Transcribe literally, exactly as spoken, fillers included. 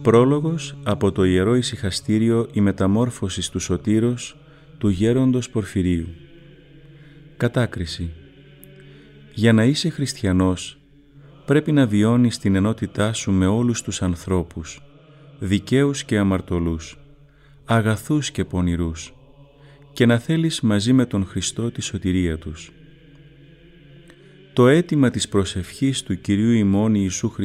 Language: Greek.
Πρόλογος από το Ιερό Ησυχαστήριο «Η Μεταμόρφωση του Σωτήρος» του Γέροντος Πορφυρίου. Κατάκριση. Για να είσαι χριστιανός, πρέπει να βιώνεις την ενότητά σου με όλους τους ανθρώπους, δικαίους και αμαρτωλούς, αγαθούς και πονηρούς, και να θέλεις μαζί με τον Χριστό τη σωτηρία τους. Το αίτημα της προσευχής του Κυρίου ημών Ιησού Χριστού